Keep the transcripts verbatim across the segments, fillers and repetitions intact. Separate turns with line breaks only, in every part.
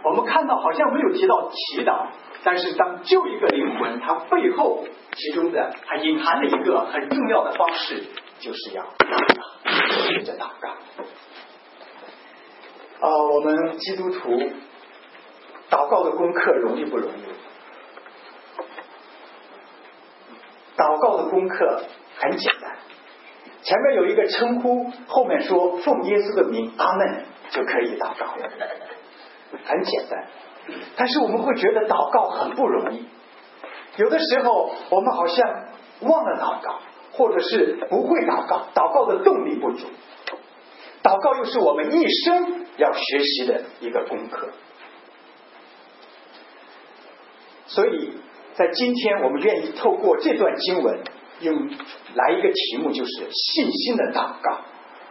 我们看到好像没有提到祈祷，但是当救一个灵魂，它背后其中的它隐含了一个很重要的方式，就是要学着祷告。啊、呃，我们基督徒祷告的功课容易不容易？祷告的功课很简单，前面有一个称呼，后面说奉耶稣的名阿门就可以祷告了，很简单。但是我们会觉得祷告很不容易，有的时候我们好像忘了祷告，或者是不会祷告，祷告的动力不足。祷告又是我们一生要学习的一个功课。所以在今天我们愿意透过这段经文用来一个题目，就是信心的祷告。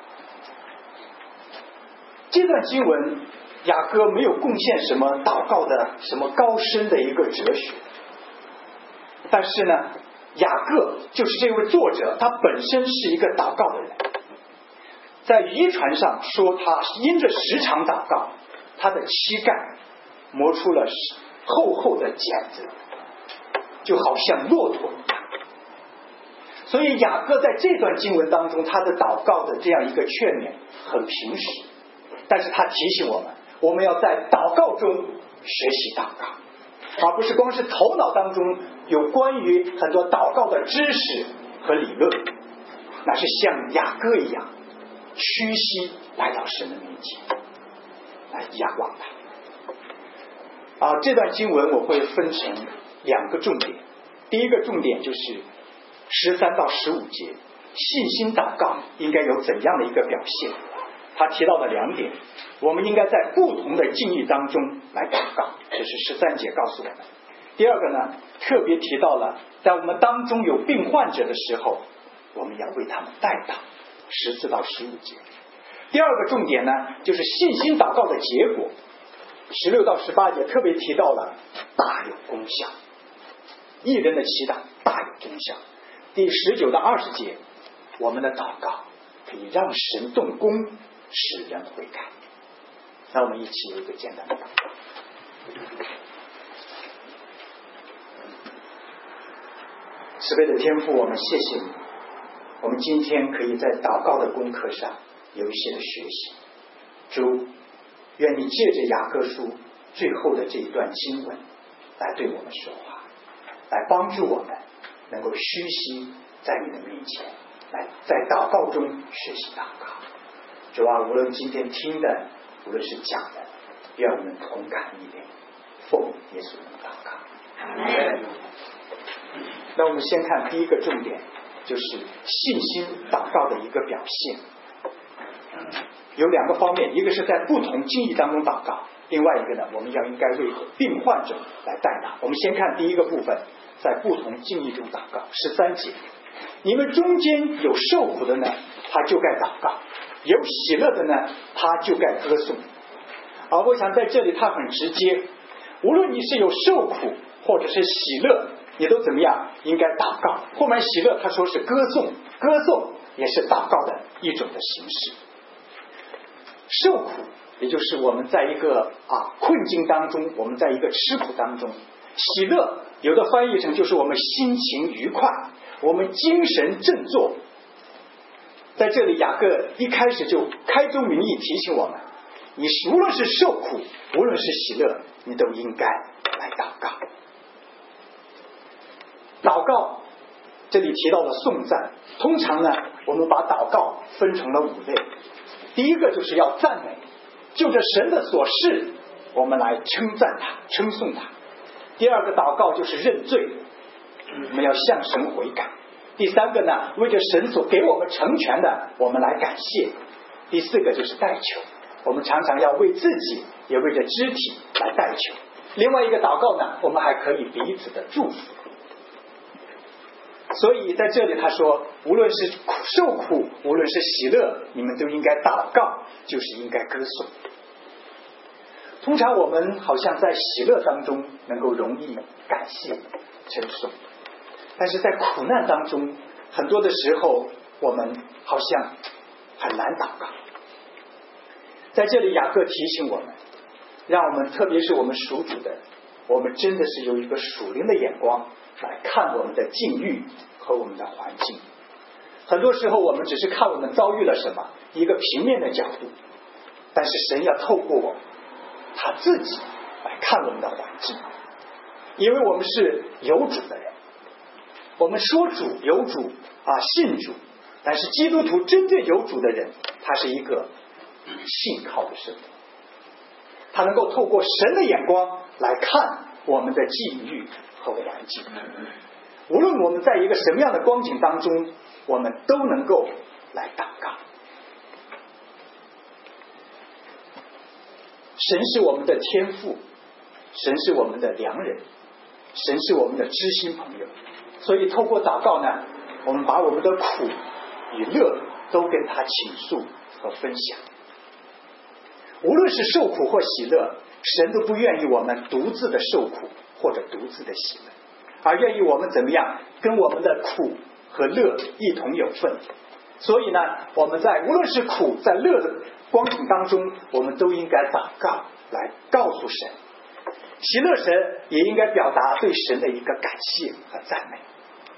这段经文雅各没有贡献什么祷告的什么高深的一个哲学，但是呢，雅各就是这位作者，他本身是一个祷告的人。在遗传上说，他因着时常祷告，他的膝盖磨出了厚厚的茧子，就好像骆驼一样。所以雅各在这段经文当中，他的祷告的这样一个劝勉很平实，但是他提醒我们，我们要在祷告中学习祷告，而不是光是头脑当中有关于很多祷告的知识和理论，那是像雅各一样屈膝来到神的面前，来仰望他。啊，这段经文我会分成两个重点，第一个重点就是十三到十五节，信心祷告应该有怎样的一个表现。他提到的两点，我们应该在不同的境遇当中来祷告，这是十三节告诉我们。第二个呢，特别提到了在我们当中有病患者的时候，我们要为他们代祷，十四到十五节。第二个重点呢，就是信心祷告的结果，十六到十八节特别提到了大有功效，一人的祈祷大有功效。第十九到二十节，我们的祷告可以让神动工，使人悔改。那我们一起有一个简单的祷告。慈悲的天父，我们谢谢你，我们今天可以在祷告的功课上有一些的学习。主，愿你借着雅各书最后的这一段经文来对我们说话，来帮助我们能够虚心在你的面前，来在祷告中学习祷告。主啊，无论今天听的，无论是讲的，愿我们同感一点，奉耶稣的祷告。那我们先看第一个重点，就是信心祷告的一个表现。有两个方面，一个是在不同境遇当中祷告，另外一个呢，我们要应该为病患者来代祷。我们先看第一个部分，在不同境遇中祷告。十三节，你们中间有受苦的呢，他就该祷告；有喜乐的呢，他就该歌颂。而我想在这里他很直接，无论你是有受苦或者是喜乐，你都怎么样？应该祷告。后面喜乐他说是歌颂，歌颂也是祷告的一种的形式。受苦也就是我们在一个啊困境当中，我们在一个吃苦当中。喜乐有的翻译成就是我们心情愉快，我们精神振作。在这里雅各一开始就开宗明义提醒我们，你无论是受苦，无论是喜乐，你都应该来祷告。祷告这里提到了颂赞，通常呢我们把祷告分成了五类。第一个就是要赞美，就着神的所示我们来称赞他，称颂他。第二个祷告就是认罪，我们要向神悔改。第三个呢，为着神所给我们成全的我们来感谢。第四个就是代求，我们常常要为自己也为着肢体来代求。另外一个祷告呢，我们还可以彼此的祝福。所以在这里他说，无论是受苦，无论是喜乐，你们都应该祷告，就是应该歌颂。通常我们好像在喜乐当中能够容易感谢称颂，但是在苦难当中，很多的时候我们好像很难祷告。在这里雅各提醒我们， 让我们特别是我们属主的，我们真的是有一个属灵的眼光来看我们的境遇和我们的环境。很多时候我们只是看我们遭遇了什么，一个平面的角度，但是神要透过我们他自己来看我们的环境，因为我们是有主的人，我们说主有主啊，信主，但是基督徒真正有主的人，他是一个信靠的身份，他能够透过神的眼光来看我们的境遇和环境，无论我们在一个什么样的光景当中，我们都能够来祷告。神是我们的天父，神是我们的良人，神是我们的知心朋友，所以透过祷告呢，我们把我们的苦与乐都跟他倾诉和分享。无论是受苦或喜乐，神都不愿意我们独自的受苦或者独自的喜乐，而愿意我们怎么样跟我们的苦和乐一同有份。所以呢，我们在无论是苦在乐的光景当中，我们都应该祷告来告诉神，喜乐神也应该表达对神的一个感谢和赞美。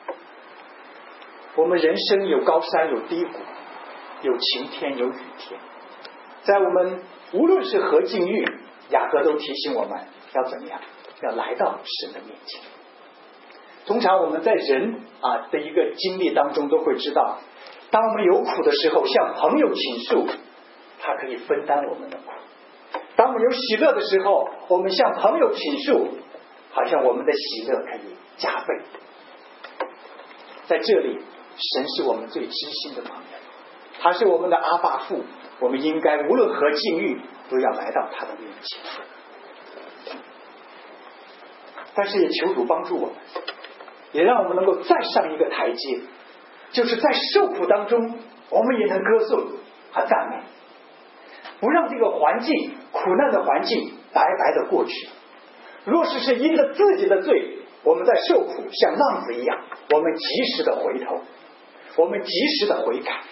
我们人生有高山有低谷，有晴天有雨天，在我们无论是何境遇，雅各都提醒我们要怎么样，要来到神的面前。通常我们在人啊的一个经历当中都会知道，当我们有苦的时候，向朋友倾诉，他可以分担我们的苦；当我们有喜乐的时候，我们向朋友倾诉，好像我们的喜乐可以加倍。在这里，神是我们最知心的朋友，他是我们的阿爸父，我们应该无论何境遇都要来到他的面前。但是也求主帮助我们，也让我们能够再上一个台阶，就是在受苦当中，我们也能歌颂和赞美，不让这个环境苦难的环境白白的过去。若是是因着自己的罪，我们在受苦像浪子一样，我们及时的回头，我们及时的悔改。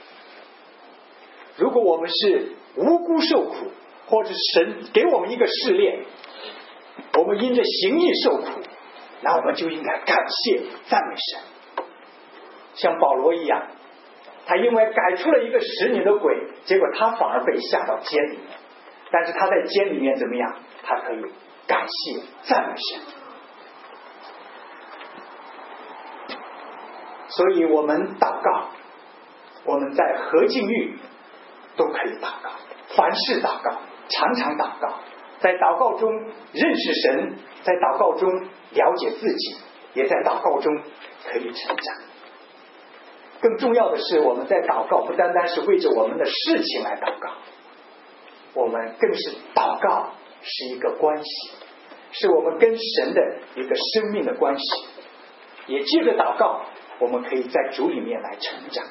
如果我们是无辜受苦，或者是神给我们一个试炼，我们因着行义受苦，那我们就应该感谢赞美神。像保罗一样，他因为改出了一个使女的鬼，结果他反而被下到监里面，但是他在监里面怎么样，他可以感谢赞美神。所以我们祷告，我们在何境遇都可以祷告，凡事祷告，常常祷告，在祷告中认识神，在祷告中了解自己，也在祷告中可以成长。更重要的是，我们在祷告不单单是为着我们的事情来祷告，我们更是祷告是一个关系，是我们跟神的一个生命的关系，也借着祷告我们可以在主里面来成长。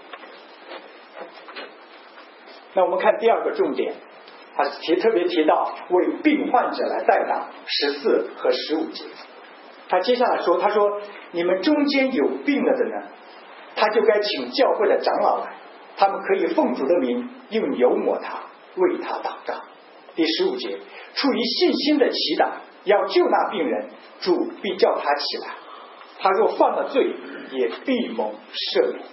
那我们看第二个重点，他提特别提到为病患者来代祷，十四和十五节。他接下来说，他说你们中间有病了的呢，他就该请教会的长老来，他们可以奉主的名用油抹他，为他祷告。第十五节，出于信心的祈祷，要救那病人，主必叫他起来，他若犯了罪，也必蒙赦免。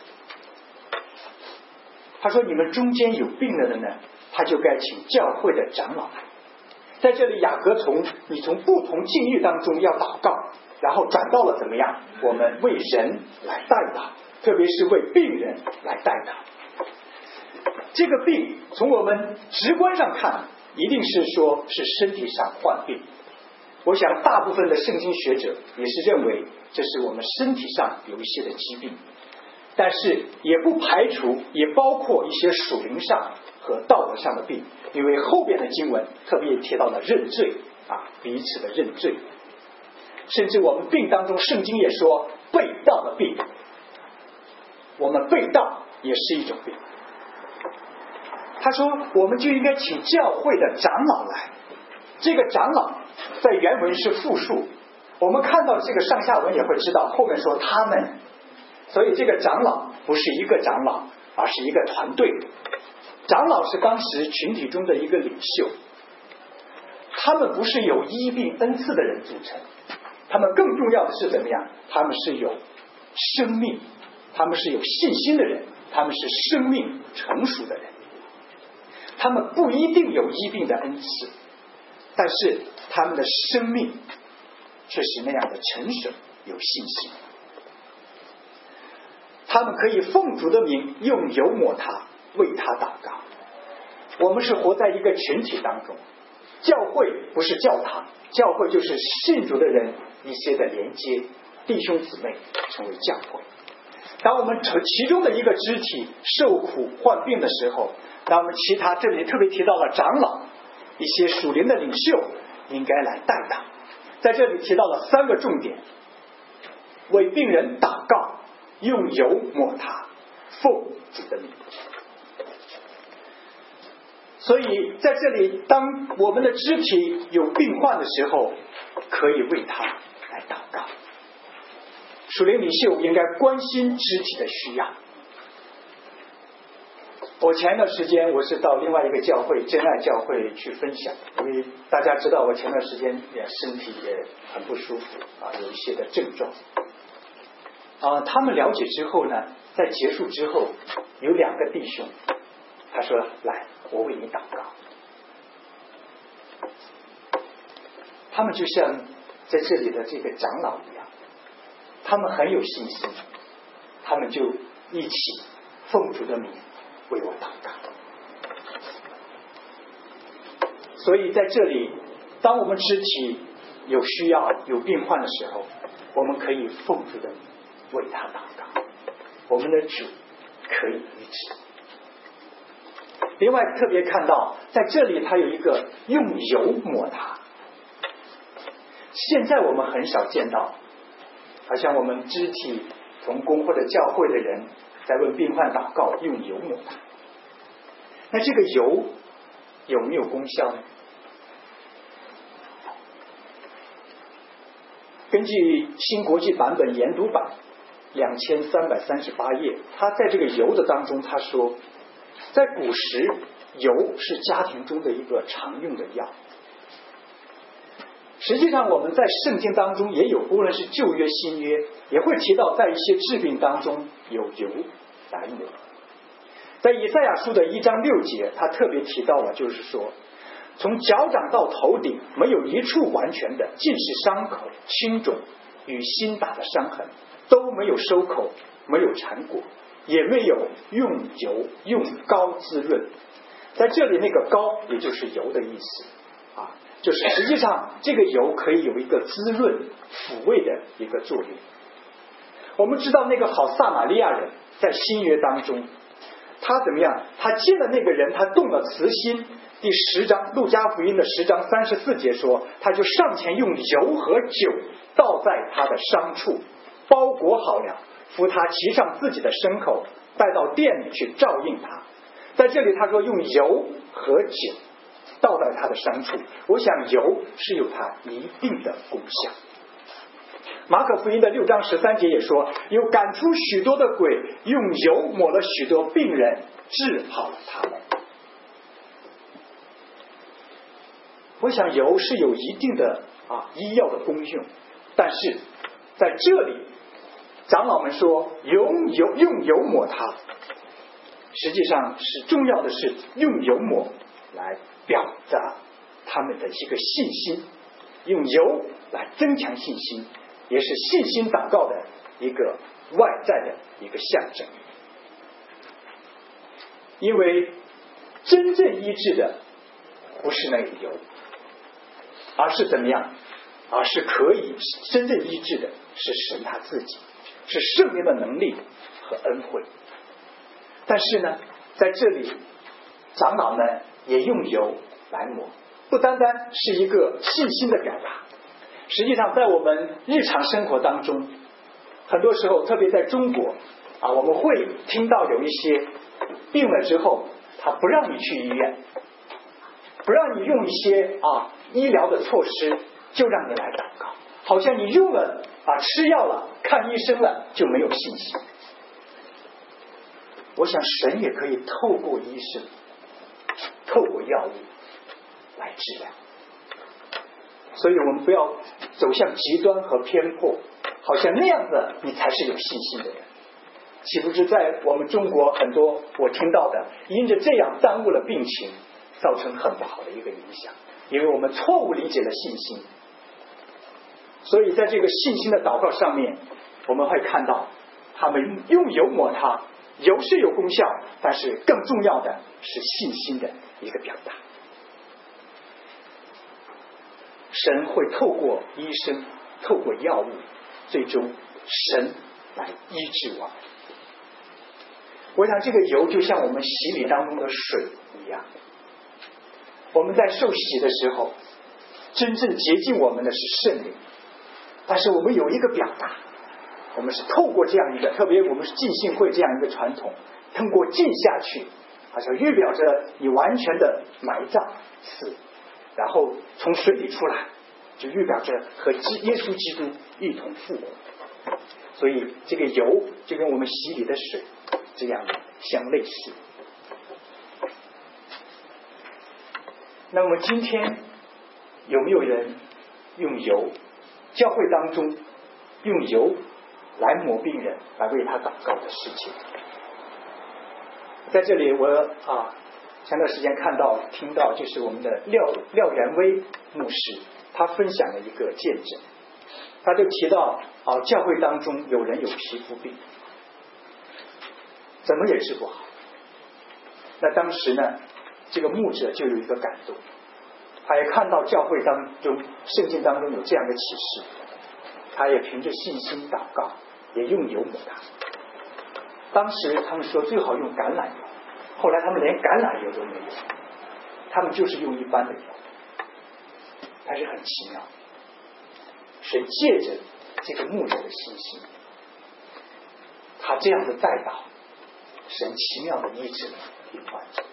他说你们中间有病了的呢，他就该请教会的长老来。在这里雅各从你从不同境遇当中要祷告，然后转到了怎么样，我们为人来代祷，特别是为病人来代祷。这个病从我们直观上看，一定是说是身体上患病。我想大部分的圣经学者也是认为这是我们身体上有一些的疾病，但是也不排除也包括一些属灵上和道德上的病，因为后边的经文特别提到了认罪啊，彼此的认罪。甚至我们病当中，圣经也说背道的病，我们背道也是一种病。他说我们就应该请教会的长老来，这个长老在原文是复数，我们看到这个上下文也会知道后面说他们，所以这个长老不是一个长老，而是一个团队。长老是当时群体中的一个领袖， 他们不是有医病恩赐的人组成，他们更重要的是怎么样？他们是有生命，他们是有信心的人，他们是生命成熟的人。他们不一定有医病的恩赐，但是他们的生命却是那样的成熟有信心。他们可以奉主的名用油抹他，为他祷告。我们是活在一个群体当中，教会不是教堂，教会就是信主的人一些的连接，弟兄姊妹成为教会。当我们其中的一个肢体受苦患病的时候，那我们其他这里特别提到了长老，一些属灵的领袖应该来代祷。在这里提到了三个重点：为病人祷告，用油抹他，奉主的名。所以在这里，当我们的肢体有病患的时候，可以为他来祷告。属灵领袖应该关心肢体的需要。我前段时间我是到另外一个教会真爱教会去分享，因为大家知道我前段时间也身体也很不舒服啊，有一些的症状啊。他们了解之后呢，在结束之后，有两个弟兄，他说：“来，我为你祷告。”他们就像在这里的这个长老一样，他们很有信心，他们就一起奉主的名为我祷告。所以在这里，当我们肢体有需要有病患的时候，我们可以奉主的名为他祷告，我们的主可以医治。另外特别看到在这里他有一个用油抹他，现在我们很少见到，好像我们肢体同工或者教会的人在为病患祷告用油抹他。那这个油有没有功效呢？根据新国际版本研读版两千三百三十八页，他在这个油的当中他说，在古时油是家庭中的一个常用的药。实际上我们在圣经当中也有，无论是旧约新约也会提到，在一些治病当中有油来抹。在以赛亚书的一章六节，他特别提到了，就是说从脚掌到头顶没有一处完全的，尽是伤口、青肿与新打的伤痕，都没有收口，没有缠裹，也没有用油用膏滋润。在这里那个膏也就是油的意思啊，就是实际上这个油可以有一个滋润抚慰的一个作用。我们知道那个好撒玛利亚人在新约当中，他怎么样？他见了那个人，他动了慈心。第十章路加福音的十章三十四节说，他就上前用油和酒倒在他的伤处，包裹好了，扶他骑上自己的牲口，带到店里去照应他。在这里他说用油和酒倒在他的伤处，我想油是有它一定的功效。马可福音的六章十三节也说，有赶出许多的鬼，用油抹了许多病人，治好了他们。我想油是有一定的啊医药的功用，但是在这里长老们说用油用油抹它，实际上是重要的是用油抹来表达他们的一个信心，用油来增强信心，也是信心祷告的一个外在的一个象征。因为真正医治的不是那个油，而是怎么样？而是可以真正医治的是神他自己，是圣灵的能力和恩惠。但是呢，在这里长老们也用油来抹，不单单是一个信心的表达，实际上在我们日常生活当中，很多时候特别在中国啊，我们会听到有一些病了之后，他不让你去医院，不让你用一些啊医疗的措施，就让你来祷告，好像你用了啊吃药了看医生了就没有信心。我想神也可以透过医生透过药物来治疗， 所以我们不要走向极端和偏颇，好像那样的你才是有信心的人。岂不知在我们中国很多我听到的，因着这样耽误了病情，造成很不好的一个影响，因为我们错误理解了信心。所以在这个信心的祷告上面，我们会看到他们用油抹它，油是有功效，但是更重要的是信心的一个表达。神会透过医生，透过药物，最终神来医治我们。我想这个油就像我们洗礼当中的水一样，我们在受洗的时候，真正洁净我们的是圣灵，但是我们有一个表达，我们是透过这样一个，特别我们是浸信会这样一个传统，通过浸下去，好像预表着你完全的埋葬死，然后从水里出来，就预表着和耶稣基督一同复活。所以这个油就跟我们洗礼的水这样相类似。那么今天有没有人用油，教会当中用油来抹病人，来为他祷告的事情？在这里我啊，前段时间看到听到，就是我们的廖廖元威牧师，他分享了一个见证，他就提到啊，教会当中有人有皮肤病，怎么也治不好。那当时呢，这个牧者就有一个感动，他也看到教会当中圣经当中有这样的启示，他也凭着信心祷告，也用油抹他。当时他们说最好用橄榄油，后来他们连橄榄油都没有，他们就是用一般的油。但是很奇妙，神借着这个牧者的信心，他这样的带导，神奇妙的医治了病患者。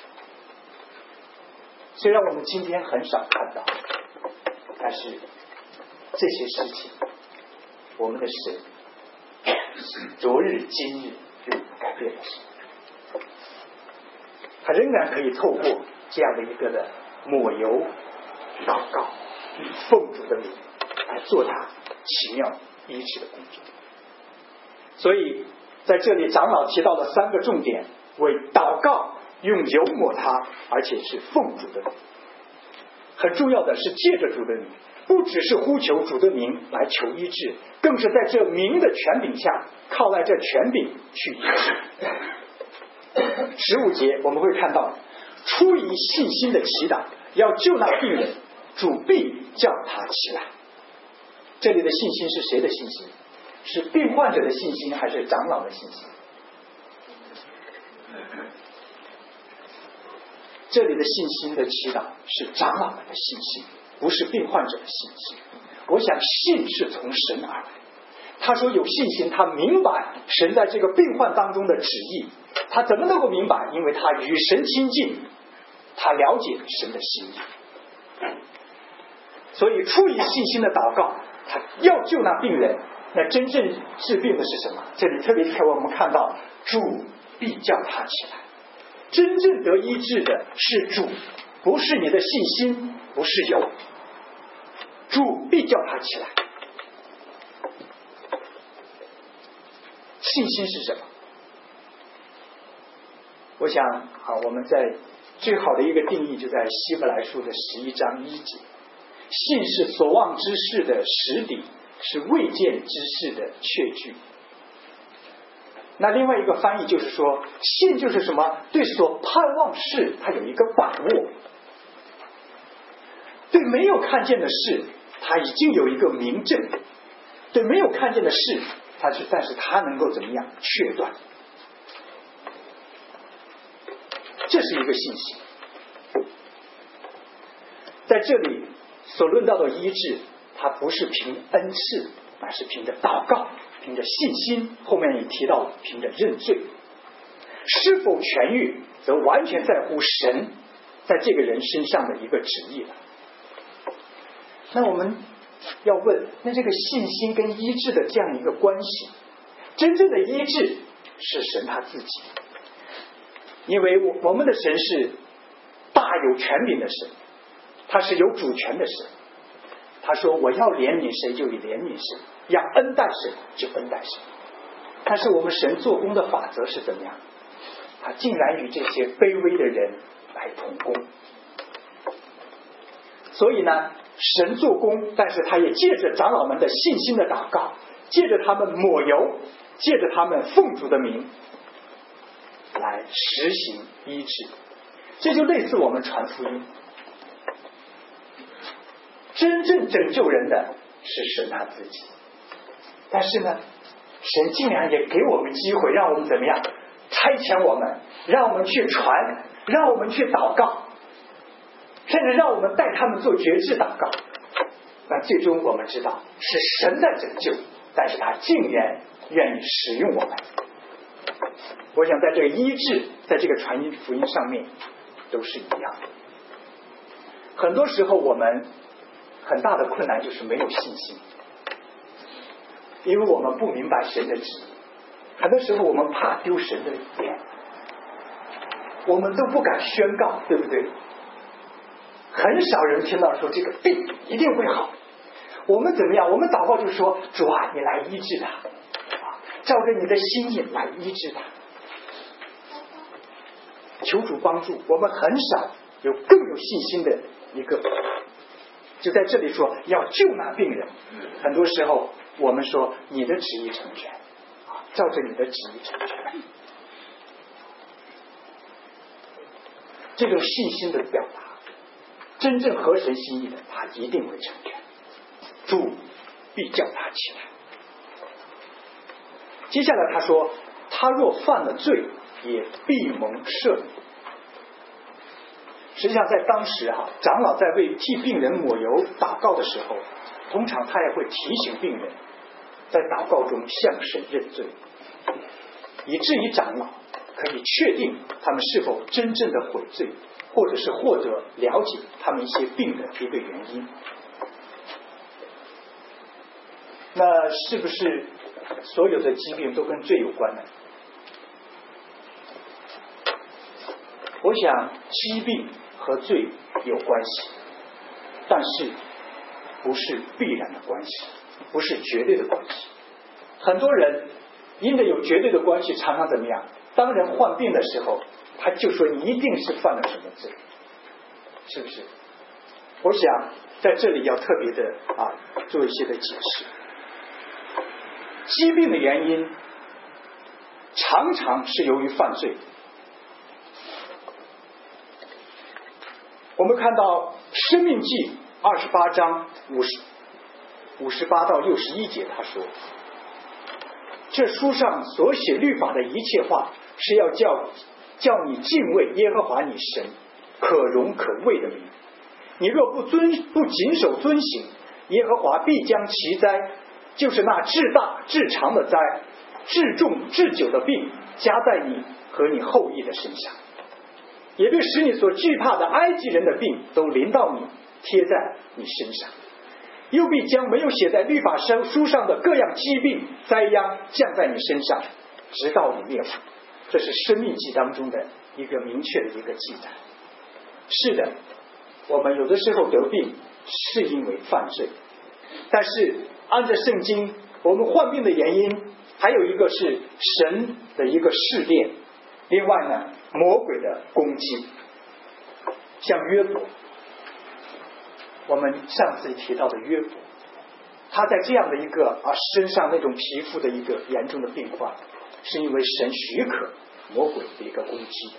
虽然我们今天很少看到，但是这些事情，我们的神昨日今日就改变了神，他仍然可以透过这样的一个的抹油祷告，奉主的名来做他奇妙医治的工作。所以在这里长老提到了三个重点，为祷告用油抹他，而且是奉主的名。很重要的是借着主的名，不只是呼求主的名来求医治，更是在这名的权柄下，靠赖这权柄去医治。十五节我们会看到，出于信心的祈祷，要救那病人，主必叫他起来。这里的信心是谁的信心？是病患者的信心，还是长老的信心？这里的信心的祈祷是长老们的信心，不是病患者的信心。我想信是从神而来，他说有信心，他明白神在这个病患当中的旨意。他怎么能够明白？因为他与神亲近，他了解神的心意。所以出于信心的祷告，他要救那病人。那真正治病的是什么？这里特别给我们看到，主必叫他起来。真正得医治的是主，不是你的信心，不是油。主必叫他起来。信心是什么？我想啊，我们在最好的一个定义就在希伯来书的十一章一节，信是所望之事的实底，是未见之事的确据。那另外一个翻译就是说，信就是什么？对所盼望事他有一个把握，对没有看见的事他已经有一个明证，对没有看见的事他是，但是他能够怎么样确断？这是一个信心。在这里所论到的医治，它不是凭恩赐，而是凭着祷告，凭着信心。后面也提到凭着认罪。是否痊愈，则完全在乎神在这个人身上的一个旨意了。那我们要问，那这个信心跟医治的这样一个关系，真正的医治是神他自己，因为我我们的神是大有权柄的神，他是有主权的神。 他说我要怜悯谁就怜悯谁，要恩待谁就恩待谁。但是我们神做工的法则是怎么样？他竟然与这些卑微的人来同工。所以呢，神做工，但是他也借着长老们的信心的祷告，借着他们抹油，借着他们奉主的名来实行医治。这就类似我们传福音，真正拯救人的是神他自己，但是呢，神竟然也给我们机会，让我们怎么样？差遣我们，让我们去传，让我们去祷告，甚至让我们带他们做决志祷告。那最终我们知道是神在拯救，但是他竟然愿意使用我们。我想在这个医治，在这个传音福音上面都是一样的。很多时候我们很大的困难就是没有信心，因为我们不明白神的旨意。很多时候我们怕丢神的脸，我们都不敢宣告，对不对？很少人听到说这个病一定会好。我们怎么样？我们祷告就说主啊，你来医治他，照着你的心意来医治他，求主帮助。我们很少有更有信心的一个，就在这里说要救那病人。很多时候我们说你的旨意成全，照着你的旨意成全。这种信心的表达，真正合神心意的，他一定会成全。主必叫他起来。接下来他说，他若犯了罪，也必蒙赦免。实际上在当时啊，长老在为替病人抹油祷告的时候，通常他也会提醒病人在祷告中向神认罪，以至于长老可以确定他们是否真正的悔罪，或者是获得了解他们一些病的一个原因。那是不是所有的疾病都跟罪有关呢？我想疾病和罪有关系，但是不是必然的关系，不是绝对的关系。很多人因着有绝对的关系，常常怎么样？当人患病的时候，他就说你一定是犯了什么罪，是不是？我想在这里要特别的啊做一些的解释。疾病的原因常常是由于犯罪。我们看到申命记二十八章五十五十八到六十一节，他说这书上所写律法的一切话，是要叫叫你敬畏耶和华你神可荣可畏的名。你若不遵不谨守遵行，耶和华必将其灾，就是那至大至长的灾，至重至久的病，加在你和你后裔的身上，也必使你所惧怕的埃及人的病都临到你，贴在你身上，又必将没有写在律法书上的各样疾病灾殃降在你身上，直到你灭亡。这是申命记当中的一个明确的一个记载。是的，我们有的时候得病是因为犯罪，但是按照圣经，我们患病的原因还有一个是神的一个试炼，另外呢，魔鬼的攻击。像约伯，我们上次提到的约伯，他在这样的一个啊身上那种皮肤的一个严重的病患，是因为神许可魔鬼的一个攻击。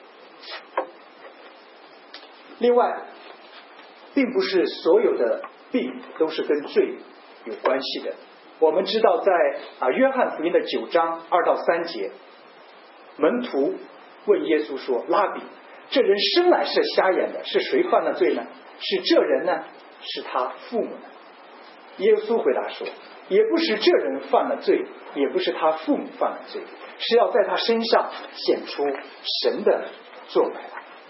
另外，并不是所有的病都是跟罪有关系的。我们知道在啊约翰福音的九章二到三节，门徒问耶稣说，拉比，这人生来是瞎眼的，是谁犯了罪呢？是这人呢？是他父母呢？耶稣回答说，也不是这人犯了罪，也不是他父母犯了罪，是要在他身上显出神的作为来。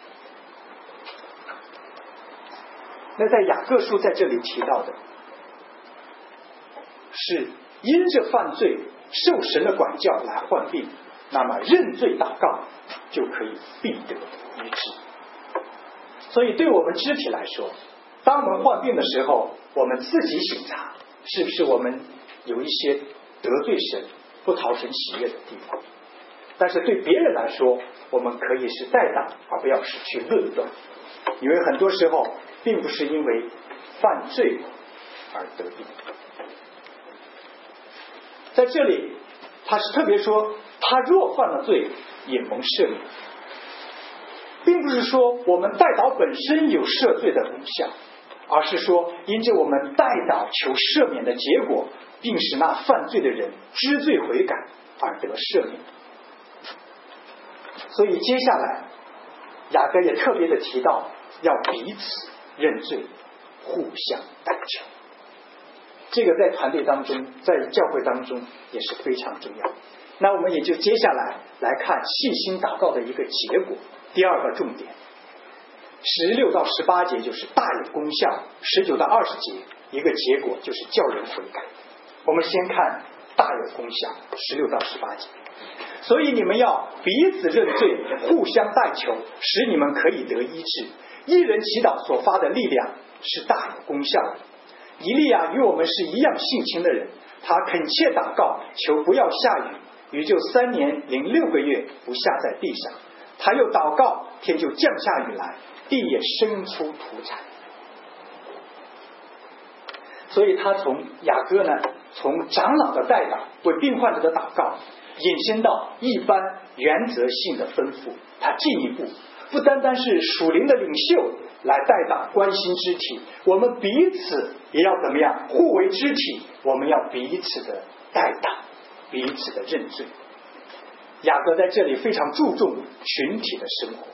那在雅各书在这里提到的是因着犯罪受神的管教来患病，那么认罪祷告就可以必得医治。所以对我们肢体来说， 当我们患病的时候，我们自己省察，是不是我们有一些得罪神、不讨神喜悦的地方？但是对别人来说，我们可以是代祷，而不要是去论断，因为很多时候并不是因为犯罪而得病。在这里他是特别说，他若犯了罪也蒙赦免，并不是说我们代祷本身有赦罪的功效，而是说因着我们代祷求赦免的结果，并使那犯罪的人知罪悔改而得赦免。所以接下来雅各也特别的提到要彼此认罪，互相代求。这个在团队当中，在教会当中也是非常重要。那我们也就接下来来看细心祷告的一个结果。第二个重点，十六到十八节就是大有功效，十九到二十节一个结果就是叫人悔改。我们先看大有功效，十六到十八节。所以你们要彼此认罪，互相代求，使你们可以得医治。一人祈祷所发的力量是大有功效的。以利亚与我们是一样性情的人，他恳切祷告，求不要下雨，雨就三年零六个月不下在地上。他又祷告，天就降下雨来，地也生出土产。所以他从雅各呢，从长老的代祷为病患者的祷告，引申到一般原则性的吩咐。他进一步不单单是属灵的领袖来代祷关心肢体，我们彼此也要怎么样互为肢体，我们要彼此的代祷，彼此的认罪。雅各在这里非常注重群体的生活，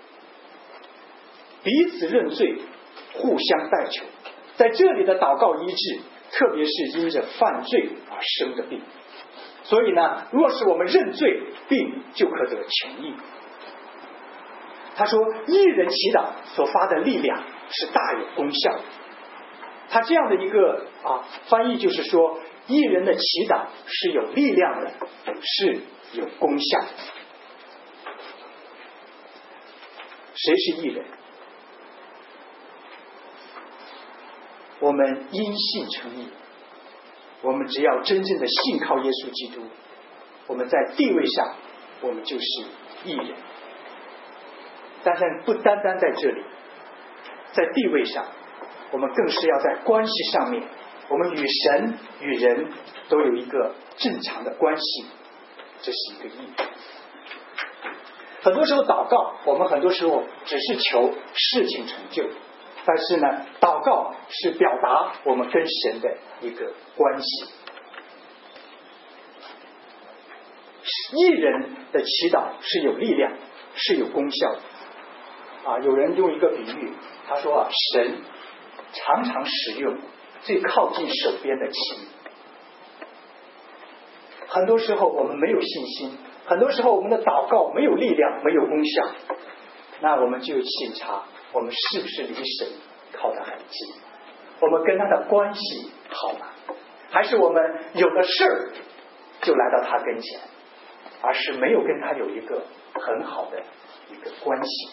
彼此认罪，互相代求。在这里的祷告医治，特别是因着犯罪而生的病。所以呢，若是我们认罪，病就可得痊愈。他说一人祈祷所发的力量是大有功效的。他这样的一个啊翻译就是说，一人的祈祷是有力量的，是有功效的。谁是义人？我们因信称义，我们只要真正的信靠耶稣基督，我们在地位上我们就是义人。但是不单单在这里，在地位上我们更是要在关系上面，我们与神与人都有一个正常的关系，这是一个义。很多时候祷告，我们很多时候只是求事情成就，但是呢，祷告是表达我们跟神的一个关系。义人的祈祷是有力量，是有功效的。啊，有人用一个比喻，他说啊，神常常使用最靠近手边的琴。很多时候我们没有信心，很多时候我们的祷告没有力量，没有功效，那我们就检查我们是不是离神靠得很近，我们跟他的关系好吗？还是我们有了事儿就来到他跟前，而是没有跟他有一个很好的一个关系。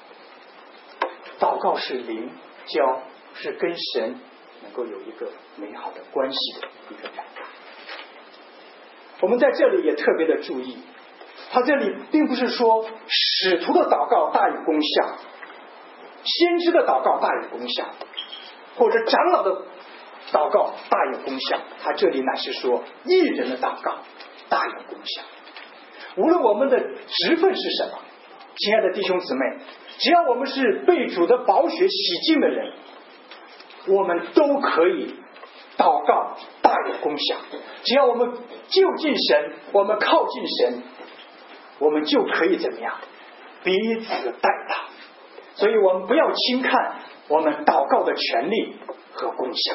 祷告是灵交，是跟神能够有一个美好的关系的一个表达。我们在这里也特别的注意，他这里并不是说使徒的祷告大有功效，先知的祷告大有功效，或者长老的祷告大有功效，他这里乃是说义人的祷告大有功效。无论我们的职分是什么，亲爱的弟兄姊妹，只要我们是被主的宝血洗净的人，我们都可以祷告大有功效。只要我们就近神，我们靠近神，我们就可以怎么样彼此代祷。所以我们不要轻看我们祷告的权利和功效。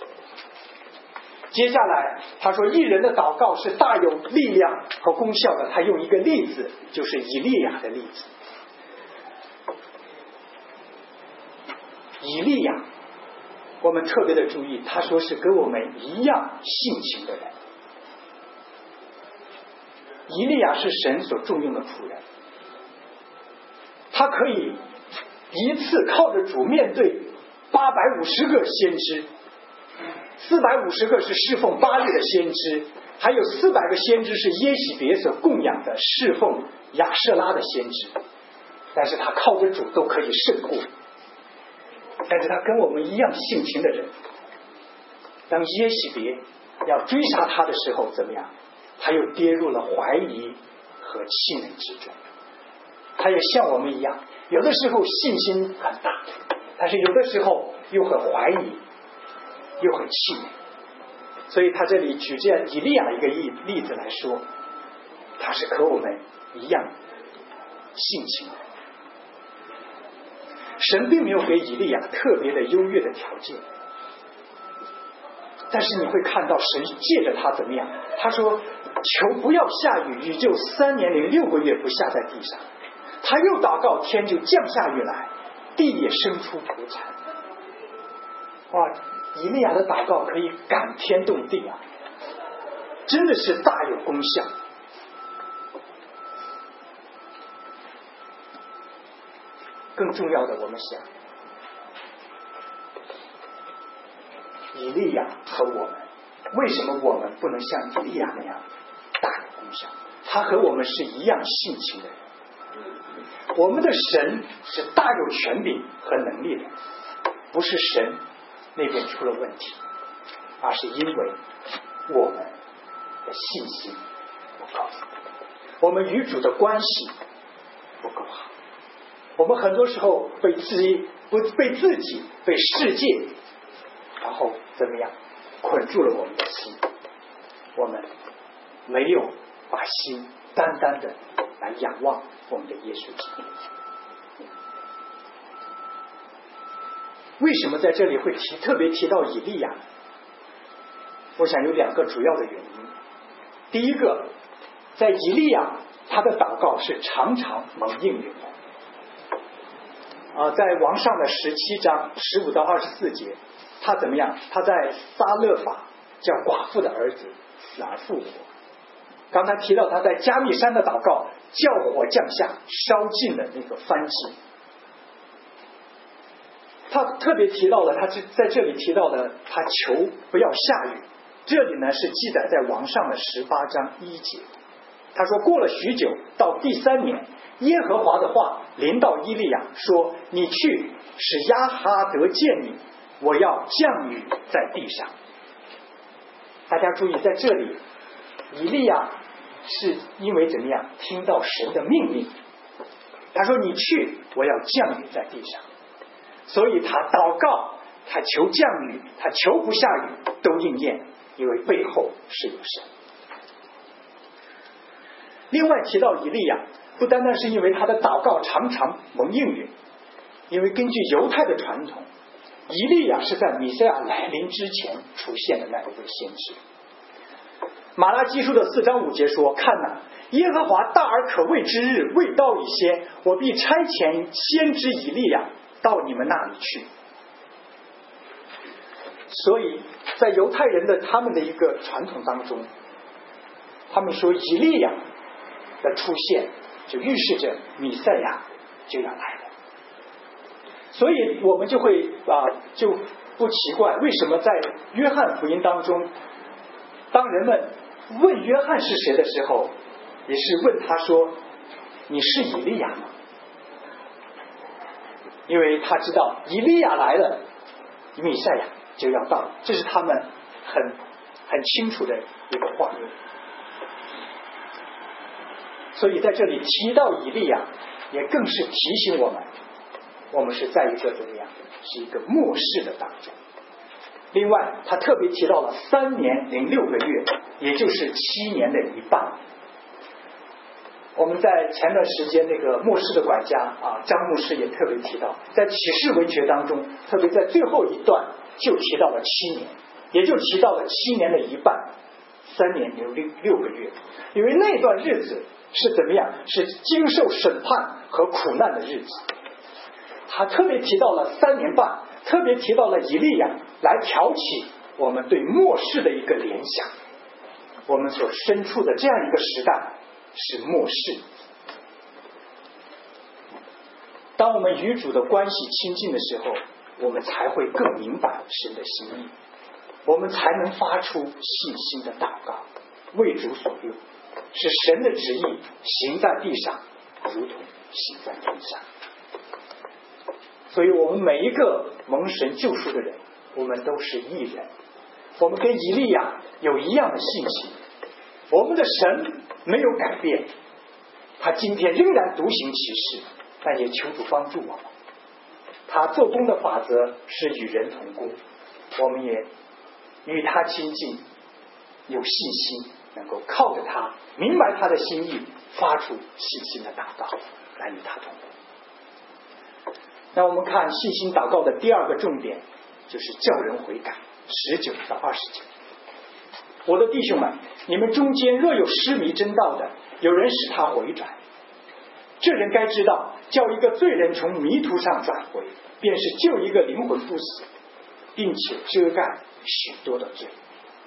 接下来他说义人的祷告是大有力量和功效的，他用一个例子，就是以利亚的例子。以利亚我们特别的注意，他说是跟我们一样性情的人。以利亚是神所重用的仆人，他可以一次靠着主面对八百五十个先知，四百五十个是侍奉巴力的先知，还有四百个先知是耶洗别所供养的侍奉亚舍拉的先知。但是他靠着主都可以胜过。但是他跟我们一样性情的人，当耶洗别要追杀他的时候怎么样？他又跌入了怀疑和气馁之中。他也像我们一样，有的时候信心很大，但是有的时候又很怀疑，又很气馁。所以他这里举这样以利亚一个例例子来说，他是和我们一样性情的。神并没有给以利亚特别的优越的条件，但是你会看到神借着他怎么样？他说：“求不要下雨，雨就三年零六个月不下在地上。”他又祷告，天就降下雨来，地也生出土产。哇！以利亚的祷告可以感天动地啊，真的是大有功效。更重要的，我们想，以利亚和我们，为什么我们不能像以利亚那样大有功效？他和我们是一样性情的人。我们的神是大有权柄和能力的，不是神那边出了问题，而是因为我们的信心不够，我们与主的关系不够好。我们很多时候被自己不被自己被世界然后怎么样捆住了我们的心，我们没有把心单单的来仰望我们的耶稣基督。为什么在这里会提特别提到以利亚？我想有两个主要的原因。第一个，在以利亚他的祷告是常常蒙应允的。啊，在王上的十七章十五到二十四节，他怎么样？他在撒勒法叫寡妇的儿子死而复活。刚才提到他在加密山的祷告，叫火降下，烧尽了那个燔祭。他特别提到了，他在这里提到了他求不要下雨。这里呢是记载在王上的十八章一节。他说过了许久，到第三年，耶和华的话临到以利亚说：“你去使亚哈得见你，我要降雨在地上。”大家注意，在这里，以利亚是因为怎么样听到神的命令，他说：“你去，我要降雨在地上。”所以他祷告，他求降雨，他求不下雨都应验，因为背后是有神。另外提到以利亚，不单单是因为他的祷告常常蒙应允，因为根据犹太的传统，以利亚是在弥赛亚来临之前出现的那一位先知。马拉基书的四章五节说：“看哪，耶和华大而可畏之日未到以先，我必差遣先知以利亚到你们那里去。”所以在犹太人的他们的一个传统当中，他们说以利亚的出现就预示着弥赛亚就要来了。所以我们就会啊、呃、就不奇怪，为什么在约翰福音当中，当人们问约翰是谁的时候，也是问他说：“你是以利亚吗？”因为他知道以利亚来了，弥赛亚就要到了，这是他们很很清楚的一个画面。所以在这里提到以利亚，也更是提醒我们，我们是在一个怎么样，是一个末世的当中。另外他特别提到了三年零六个月，也就是七年的一半。我们在前段时间那个末世的管家啊，张牧师也特别提到，在启示文学当中，特别在最后一段就提到了七年，也就提到了七年的一半，三年零六六个月。因为那段日子是怎么样，是经受审判和苦难的日子。他特别提到了三年半，特别提到了以利亚，来挑起我们对末世的一个联想。我们所身处的这样一个时代是末世。当我们与主的关系亲近的时候， 我们才会更明白神的心意，我们才能发出信心的祷告，为主所用，使神的旨意行在地上，如同行在天上。所以我们每一个蒙神救赎的人，我们都是义人，我们跟以利亚有一样的信心，我们的神没有改变，他今天仍然独行其事，但也求主帮助我们。他做工的法则是与人同工，我们也与他亲近，有信心，能够靠着他明白他的心意，发出信心的祷告来与他同工。那我们看信心祷告的第二个重点，就是叫人悔改，十九到二十节。我的弟兄们，你们中间若有失迷真道的，有人使他回转，这人该知道，叫一个罪人从迷途上转回，便是救一个灵魂不死，并且遮盖许多的罪。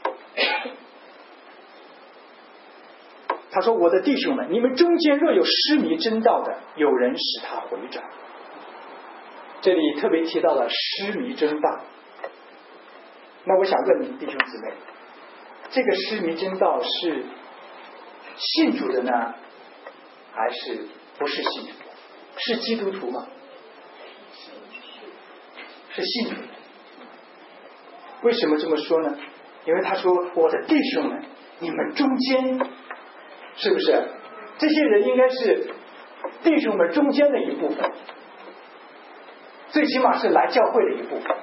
他说，我的弟兄们，你们中间若有失迷真道的，有人使他回转。这里特别提到了失迷真道。那我想问你弟兄姊妹，这个失迷真道是信主的呢，还是不是信主的？是基督徒吗？是信主的。为什么这么说呢？因为他说，我的弟兄们，你们中间，是不是这些人应该是弟兄们中间的一部分，最起码是来教会的一部分。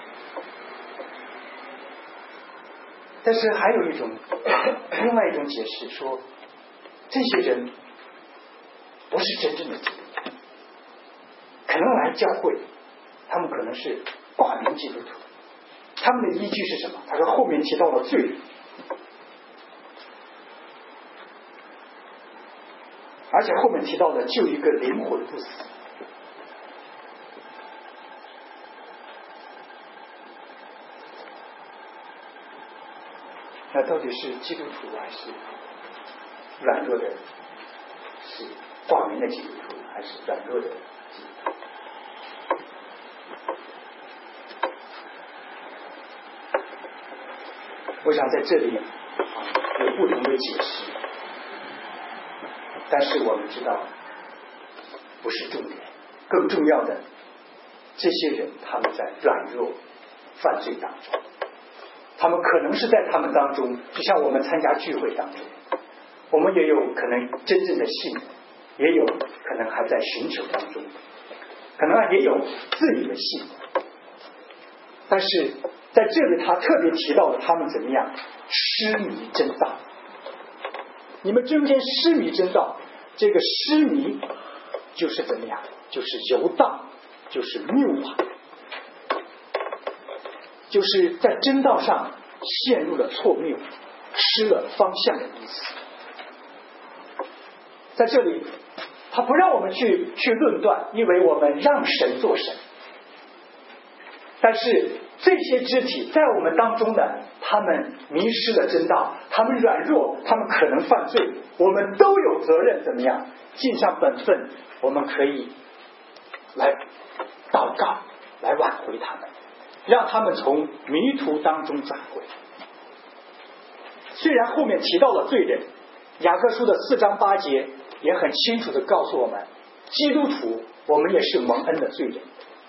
但是还有一种另外一种解释说，这些人不是真正的基督徒，可能来教会，他们可能是挂名基督徒。他们的依据是什么？他说后面提到了罪人，而且后面提到了救一个灵魂不死。那到底是基督徒还是软弱的？是挂名的基督徒还是软弱的基督徒？我想在这里有不同的解释，但是我们知道不是重点，更重要的，这些人他们在软弱犯罪当中，他们可能是在他们当中，就像我们参加聚会当中，我们也有可能真正的信，也有可能还在寻求当中，可能也有自以为信，但是在这里他特别提到了他们怎么样失迷真道。你们中间失迷真道，这个失迷就是怎么样，就是游荡，就是谬妄，就是在真道上陷入了错谬，失了方向的意思。在这里他不让我们去去论断，因为我们让神做神，但是这些肢体在我们当中的，他们迷失了真道，他们软弱，他们可能犯罪，我们都有责任怎么样尽上本分，我们可以来祷告，来挽回他们，让他们从迷途当中转回。虽然后面提到了罪人，雅各书的四章八节也很清楚地告诉我们，基督徒我们也是蒙恩的罪人。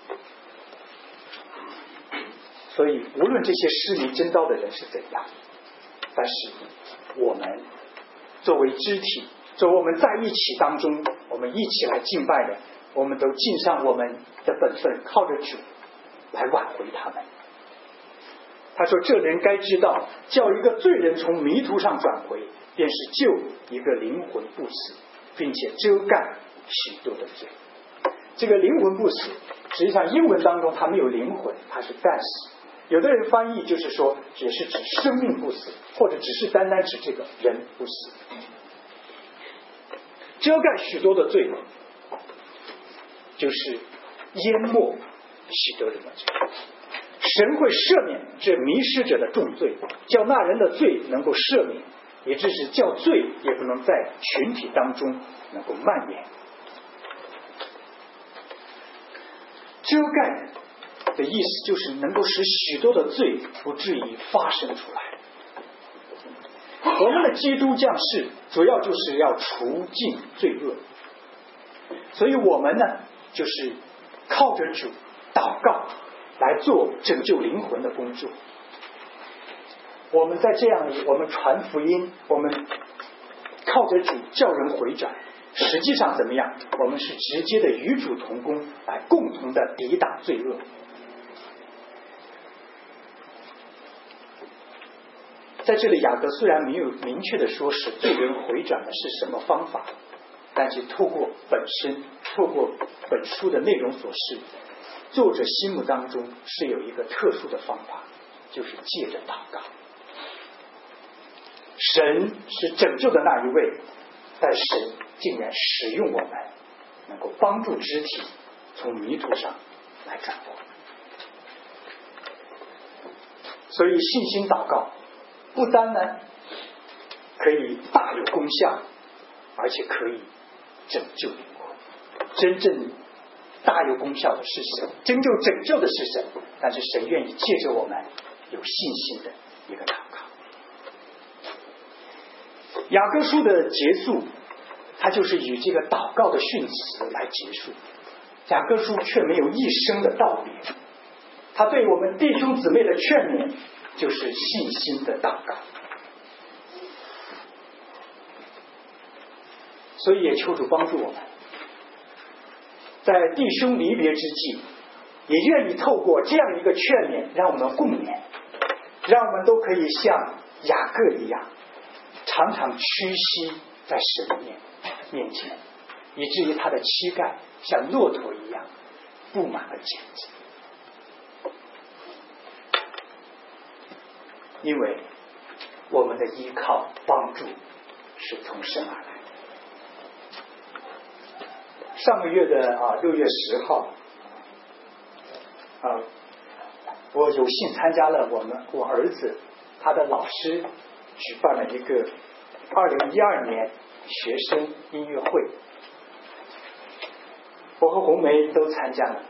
所以无论这些失迷真道的人是怎样，但是我们作为肢体，作为我们在一起当中，我们一起来敬拜的，我们都尽上我们的本分，靠着主来挽回他们。他说，这人该知道，叫一个罪人从迷途上转回，便是救一个灵魂不死，并且遮盖许多的罪。这个灵魂不死，实际上英文当中它没有灵魂，它是 death。有的人翻译就是说只是指生命不死，或者只是单单指这个人不死，遮盖许多的罪，就是淹没许多人的罪。神会赦免这迷失者的重罪，叫那人的罪能够赦免，也就是叫罪也不能在群体当中能够蔓延。遮盖的意思就是能够使许多的罪不至于发生出来。我们的基督降世主要就是要除尽罪恶，所以我们呢就是靠着主祷告来做拯救灵魂的工作。我们在这样我们传福音，我们靠着主叫人回转，实际上怎么样？我们是直接的与主同工，来共同的抵挡罪恶。在这里雅各虽然没有明确的说使罪人回转的是什么方法，但是透过本身透过本书的内容所示，作者心目当中是有一个特殊的方法，就是借着祷告。神是拯救的那一位，但神竟然使用我们，能够帮助肢体从迷途上来转过。所以信心祷告不单呢可以大有功效，而且可以拯救灵魂。真正大有功效的是神，真正拯救的是神，但是神愿意借着我们有信心的一个祷告。雅各书的结束，它就是以这个祷告的训词来结束。雅各书却没有一声的道别，他对我们弟兄姊妹的劝勉就是信心的祷告。所以也求主帮助我们，在弟兄离别之际，也愿意透过这样一个劝勉，让我们共勉，让我们都可以像雅各一样，常常屈膝在神面面前，以至于他的膝盖像骆驼一样布满了茧子。因为我们的依靠帮助是从神而来。上个月的啊六月十号啊，我有幸参加了我们我儿子他的老师举办了一个二零一二年学生音乐会，我和红梅都参加了。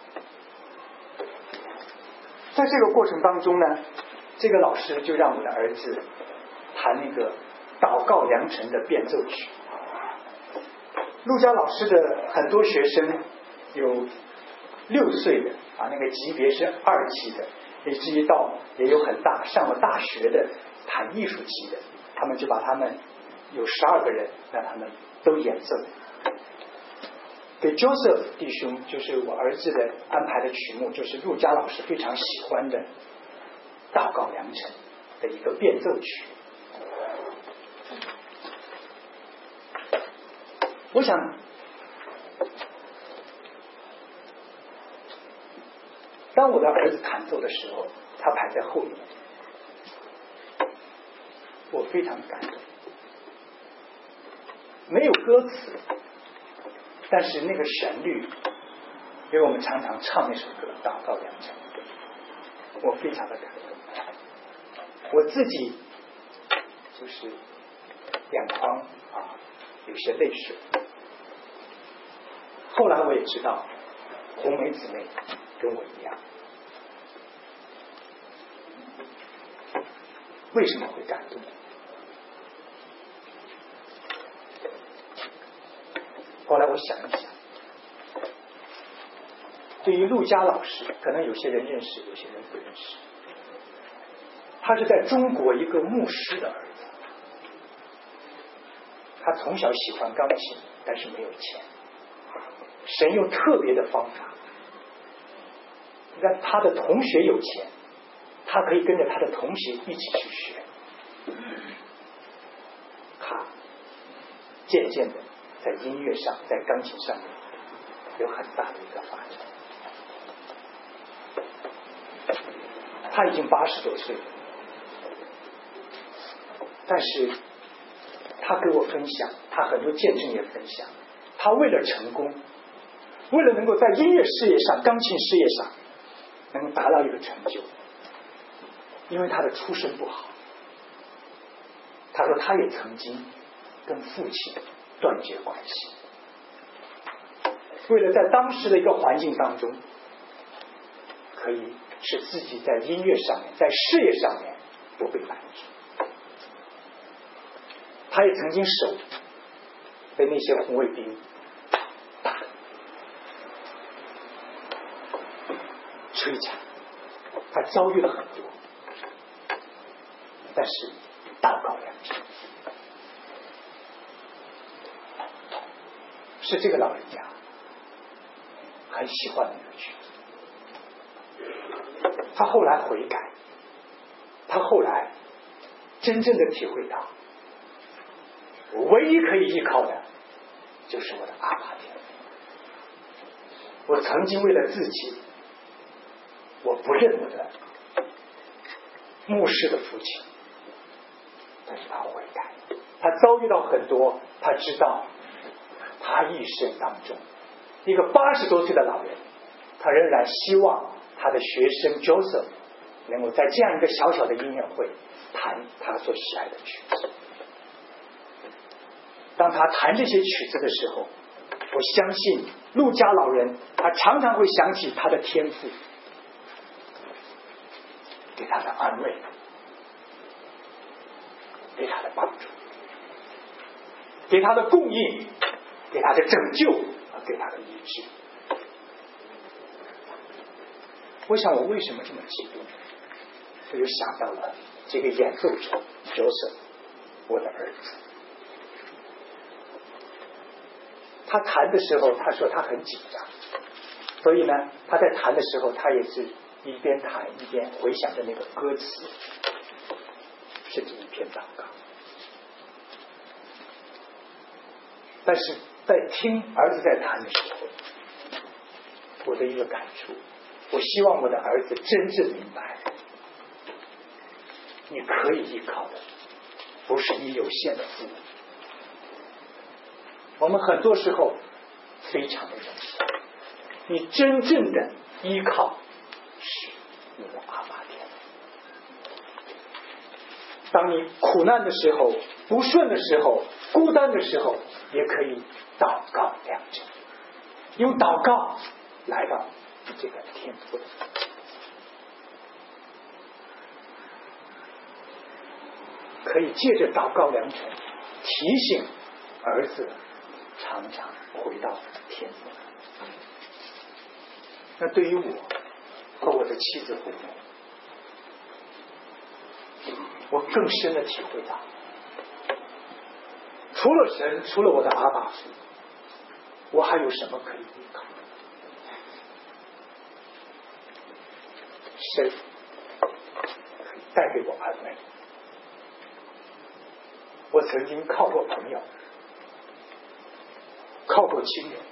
在这个过程当中呢，这个老师就让我的儿子弹那个祷告良辰的变奏曲。陆家老师的很多学生有六岁的啊，那个级别是二级的，以至于到也有很大上了大学的弹艺术级的，他们就把他们有十二个人让他们都演奏。给 Joseph 弟兄，就是我儿子的安排的曲目，就是陆家老师非常喜欢的祷告良辰的一个变奏曲。我想当我的儿子弹奏的时候，他排在后面，我非常感动。没有歌词，但是那个旋律，因为我们常常唱那首歌《祷告良辰》，我非常的感动。我自己就是眼眶啊有些泪水。后来我也知道红梅姊妹跟我一样。为什么会感动？后来我想一想，对于陆家老师，可能有些人认识，有些人不认识。他是在中国一个牧师的儿子，他从小喜欢钢琴，但是没有钱。神用特别的方法，让他的同学有钱，他可以跟着他的同学一起去学。他渐渐的在音乐上，在钢琴上面有很大的一个发展。他已经八十多岁了，但是他跟我分享，他很多见证也分享，他为了成功，为了能够在音乐事业上、钢琴事业上能够达到一个成就，因为他的出身不好，他说他也曾经跟父亲断绝关系，为了在当时的一个环境当中可以使自己在音乐上面，在事业上面不被满足。他也曾经手被那些红卫兵打、摧残，他遭遇了很多，但是祷告良真。是这个老人家很喜欢那个曲子，他后来悔改，他后来真正的体会到，唯一可以依靠的就是我的阿爸天父。我曾经为了自己，我不认我的牧师的父亲，但是他悔改，他遭遇到很多，他知道他一生当中，一个八十多岁的老人，他仍然希望他的学生 Joseph 能够在这样一个小小的音乐会弹他所喜爱的曲子。当他弹这些曲子的时候，我相信陆家老人他常常会想起他的天父给他的安慰，给他的帮助，给他的供应，给他的拯救，给他的医治。我想我为什么这么激动？我就想到了这个演奏者 Joseph， 我的儿子。他弹的时候，他说他很紧张，所以呢，他在弹的时候，他也是一边弹一边回想着那个歌词，甚至一篇祷告。但是在听儿子在弹的时候，我的一个感触，我希望我的儿子真正明白，你可以依靠的不是你有限的父母。我们很多时候非常的容易，你真正的依靠是你的阿爸天父。当你苦难的时候、不顺的时候、孤单的时候，也可以祷告良真，用祷告来到你这个天父的。可以借着祷告良真提醒儿子常常回到天父。那对于我和我的妻子父母，我更深的体会到，除了神，除了我的阿爸父，我还有什么可以依靠？神可以带给我安慰。我曾经靠过朋友，靠过亲人，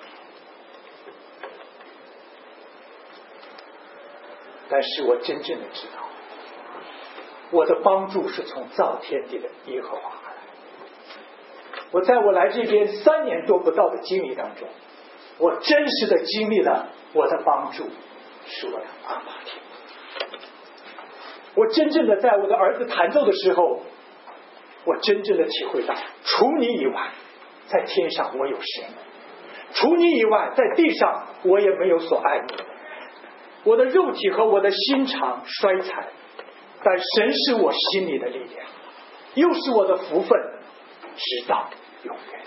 但是我真正的知道，我的帮助是从造天地的耶和华而来。我在我来这边三年多不到的经历当中，我真实的经历了我的帮助是我的阿爸天父。我真正的在我的儿子弹奏的时候，我真正的体会到，除你以外，在天上我有谁呢？除你以外，在地上我也没有所爱慕的。我的肉体和我的心肠衰残，但神是我心里的力量，又是我的福分，直到永远。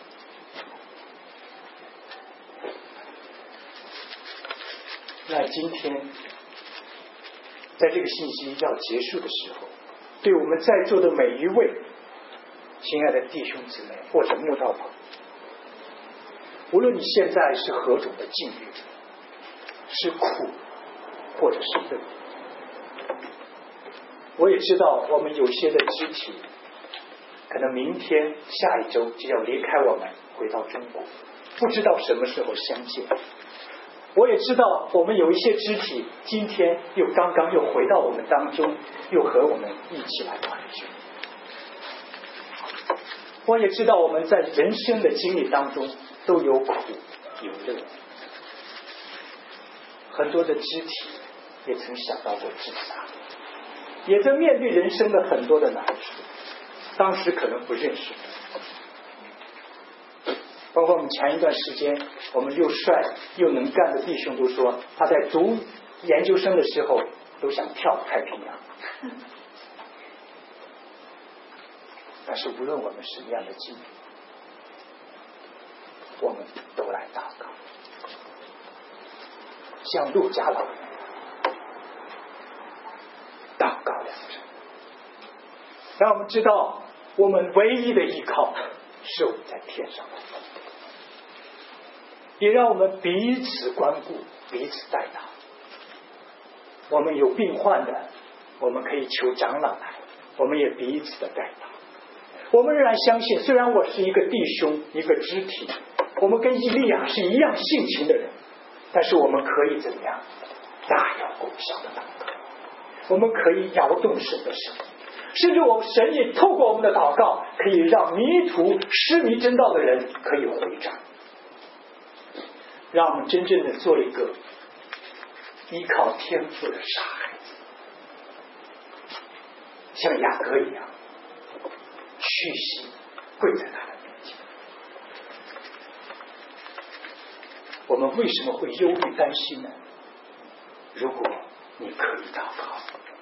那今天在这个信息要结束的时候，对我们在座的每一位亲爱的弟兄姊妹或者慕道朋友，无论你现在是何种的境遇，是苦或者是乐，我也知道我们有些的肢体可能明天下一周就要离开我们回到中国，不知道什么时候相见。我也知道我们有一些肢体今天又刚刚又回到我们当中，又和我们一起来团聚。我也知道我们在人生的经历当中都有苦有乐，很多的肢体也曾想到过自杀，也在面对人生的很多的难处，当时可能不认识。包括我们前一段时间，我们又帅又能干的弟兄都说，他在读研究生的时候都想跳太平洋。但是无论我们什么样的境遇，我们都来祷告，像路加老人祷告良辰，让我们知道我们唯一的依靠是我们在天上的父，也让我们彼此关顾，彼此代祷。我们有病患的，我们可以求长老来，我们也彼此的代祷。我们仍然相信，虽然我是一个弟兄，一个肢体，我们跟以利亚是一样性情的人，但是我们可以怎么样？大有功效的祷告，我们可以摇动神的手，甚至我们神也透过我们的祷告，可以让迷途失迷真道的人可以回转，让我们真正的做一个依靠天赋的傻孩子，像雅各一样屈膝跪在他的面前。我们为什么会忧虑担心呢？如果你可以祷告，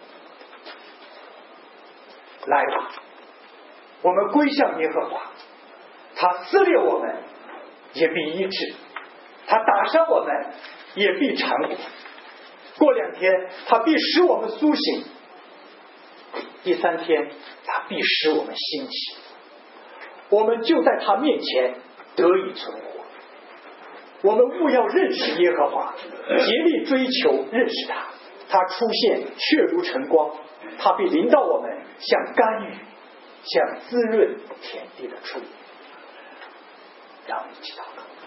来吧，我们归向耶和华，他撕裂我们也必医治，他打伤我们也必缠裹，过两天他必使我们苏醒，第三天他必使我们兴起，我们就在他面前得以存活。我们务要认识耶和华，竭力追求认识他，他出现却如晨光，他必临到我们，像甘雨，像滋润田地的出。让我们一起祷告。